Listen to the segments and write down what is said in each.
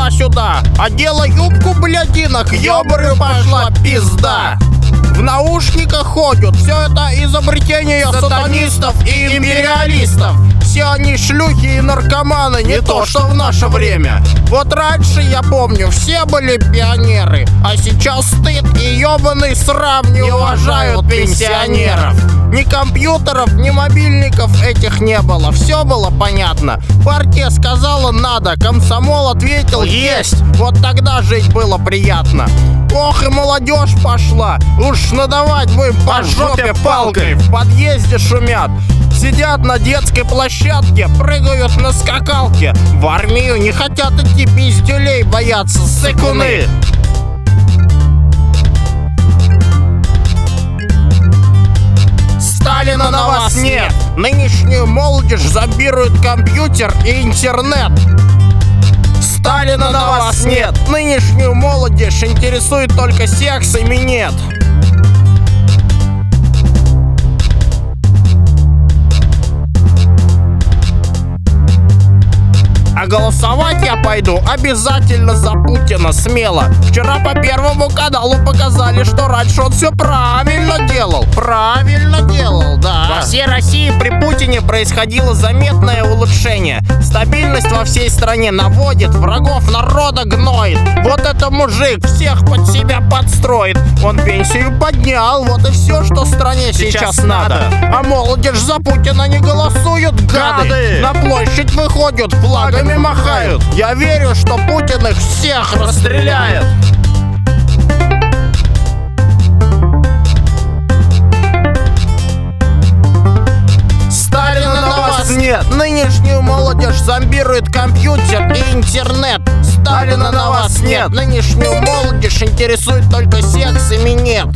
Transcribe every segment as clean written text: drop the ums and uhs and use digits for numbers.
туда-сюда. Одела юбку блядинок, ёбарю пошла пизда. В наушниках ходят, все это изобретение сатанистов и империалистов. Все они шлюхи и наркоманы, не то что в наше время. Вот раньше, я помню, все были пионеры, а сейчас стыд и ёбаный срам не уважают пенсионеров. Ни компьютеров, ни мобильников этих не было, все было понятно. Партия сказала надо, комсомол ответил есть. Вот тогда жить было приятно. Ох и молодежь пошла, уж надавать будем по жопе палкой. В подъезде шумят, сидят на детской площадке, прыгают на скакалке. В армию не хотят идти, пиздюлей боятся сыкуны. Сталина на вас нет. Нынешнюю молодежь зомбирует компьютер и интернет. Сталина на вас нет. Нынешнюю молодежь интересует только секс и минет. А голосовать я пойду обязательно за Путина, смело. Вчера по Первому каналу показали, что раньше он все правильно делал. Правильно делал, да. Во всей России при Путине происходило заметное улучшение. Стабильность во всей стране наводит, врагов народа гноит. Вот это мужик всех под себя подстроит. Он пенсию поднял, вот и все, что стране сейчас надо. А молодежь за Путина не голосуют, гады. На площадь выходят, флагами махают. Я верю, что Путин их всех расстреляет. Сталина на вас нет. Нынешнюю молодежь зомбирует компьютер и интернет. Сталина на вас нет. Нынешнюю молодежь интересует только секс и минет.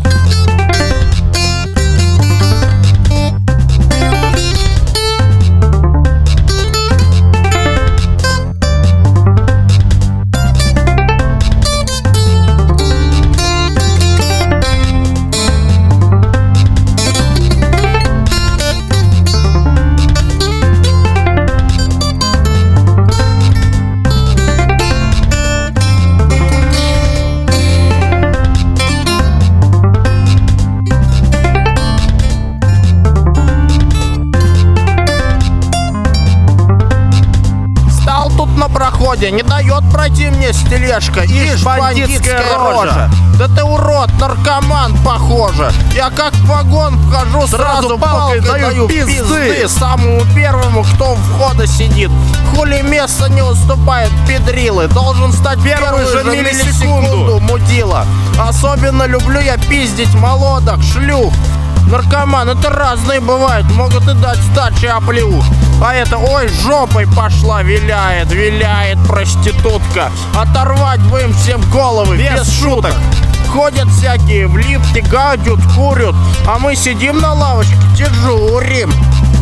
На проходе не дает пройти мне с тележкой. Ишь, бандитская рожа. Да ты урод, наркоман, похоже. Я как в вагон вхожу, сразу палкой даю пизды самому первому, кто у входа сидит. Хули место не уступает педрилы. Должен стать первый же миллисекунду, мудила. Особенно люблю я пиздить молодок, шлюх. Наркоман, это разные бывают, могут и дать сдачи оплеух. А это, ой, жопой пошла, виляет проститутка. Оторвать будем всем головы, без шуток. Ходят всякие в лифте, гадят, курят, а мы сидим на лавочке, дежурим.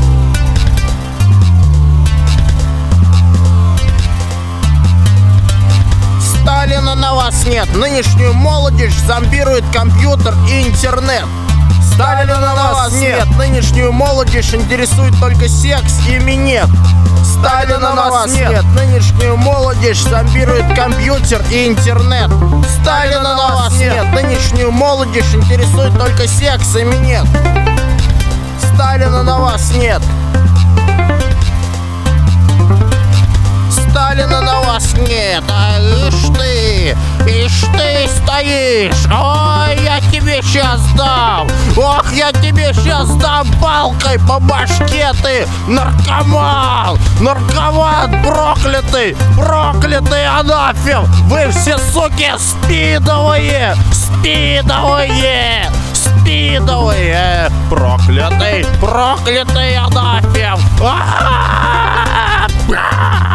Сталина на вас нет. Нынешнюю молодежь зомбирует компьютер и интернет. Сталина на вас нет. Нынешнюю молодежь интересует только секс и минет. Сталина на вас нет. Нынешнюю молодежь зомбирует компьютер и интернет. Сталина на вас нет. Нынешнюю молодежь интересует только секс и минет. Сталина на вас нет. Сталина на вас нет. А ишь ты стоишь. Ой, я тебе сейчас дам. Ох, я тебе сейчас дам палкой по башке, ты наркоман. Наркоман проклятый, проклятый анафем. Вы все, суки, спидовые, спидовые, спидовые. Проклятый, проклятый анафем.